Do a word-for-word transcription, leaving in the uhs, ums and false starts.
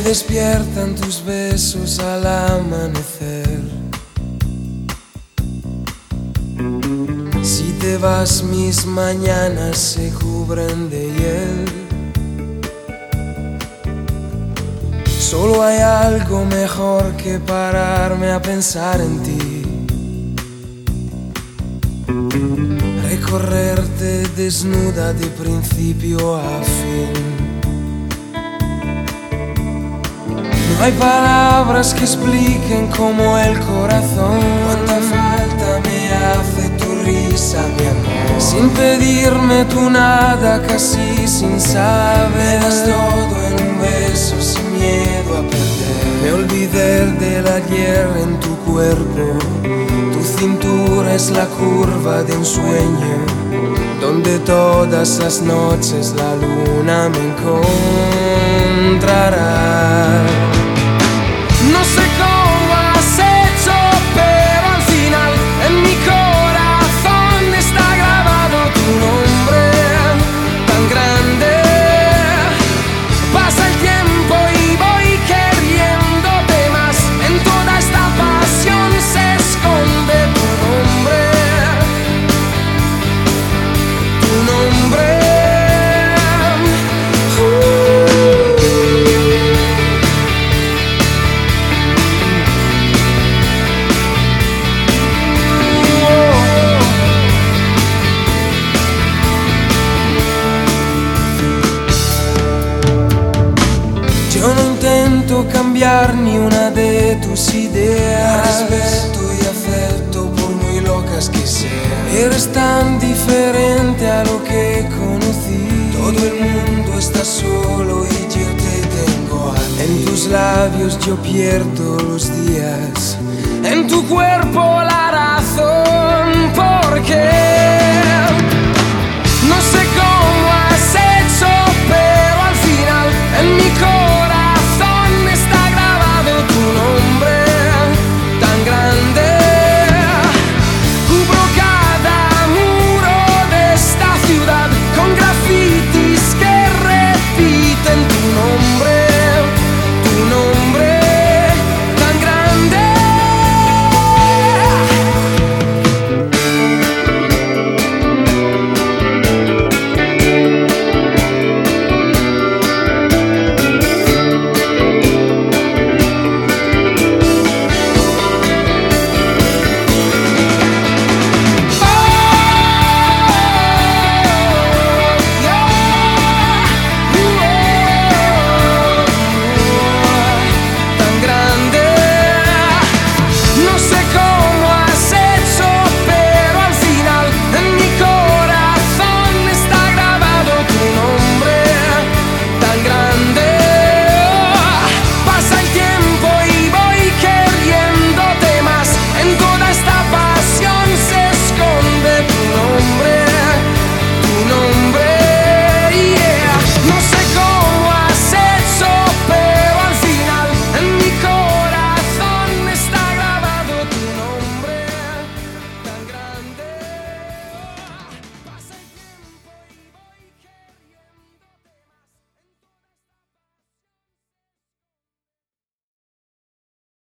despiertan tus besos al amanecer. Si te vas, mis mañanas se cubren de hiel. Solo hay algo mejor que pararme a pensar en ti. Recorrerte desnuda de principio a fin. No hay palabras que expliquen como el corazón. Cuánta falta me hace tu risa, mi amor. Sin pedirme tú nada, casi sin saber. Me das todo en un beso, sin miedo a perder. Me olvidé del ayer en tu cuerpo. Tu cintura es la curva de un sueño, donde todas las noches la luna me encontrará. No sé cómo has hecho, pero al final en mi corazón está grabado tu nombre tan grande. Pasa el tiempo y voy queriéndote más. En toda esta pasión se esconde tu nombre, tu nombre. Yo no intento cambiar ni una de tus ideas. Respeto y acepto por muy locas que sean. Eres tan diferente a lo que conocí. Todo el mundo está solo y yo te tengo a ti. En tus labios yo pierdo los días, en tu cuerpo la razón.